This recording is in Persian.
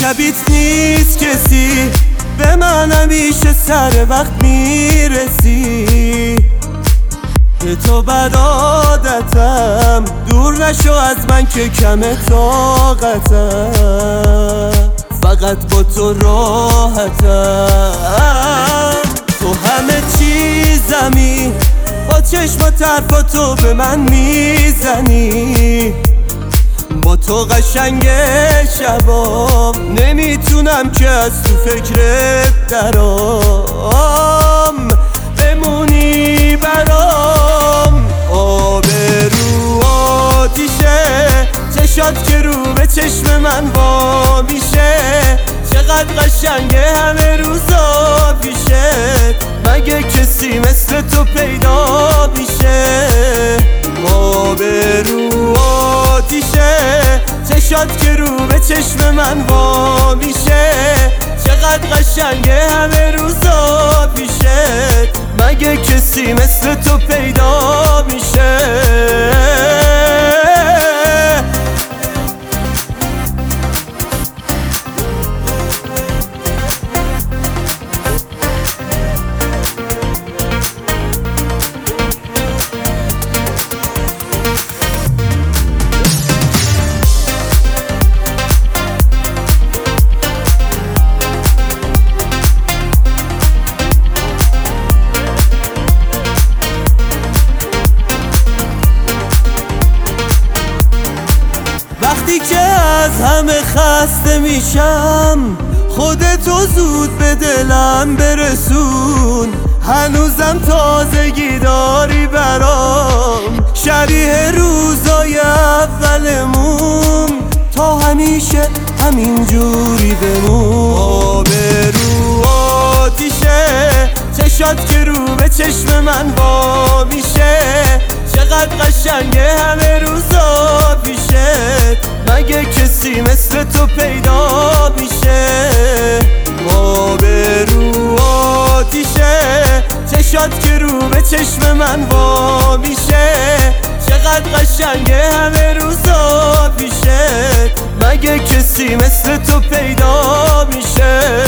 شبیت نیست کسی، به من همیشه سر وقت میرسی. به تو بد عادتم، دور نشو از من که کم طاقتم. فقط با تو راحتم، تو همه چیزمی، با چشمات حرفا تو به من میزنی. با تو قشنگ شبام، نمیتونم که از تو فکرت درام. بمونی برام، آب رو آتیشه، چشات که رو به چشم من وا میشه. چقدر قشنگه همه روزا پیشت، مگه کسی مثل تو پیدا میشه؟ آب رو آتیشه، چشات که رو به چشم من وا میشه. چقدر قشنگه همه روزا پیشت، مگه کسی مثل تو پیدا میشه؟ وقتی که از همه خسته میشم، خودتو زود به دلم برسون. هنوزم تازگی داری برام، شریح روزای اولمون. تا همیشه همین جوری بمون. آب رو آتیشه، چشات که رو به چشم من وا میشه. چقدر قشنگه همه روزا پیشت، مگه کسی مثل تو پیدا میشه؟ آب رو آتیشه، چشات که رو به چشم من وا میشه. چقدر قشنگه همه روزا پیشت، مگه کسی مثل تو پیدا میشه؟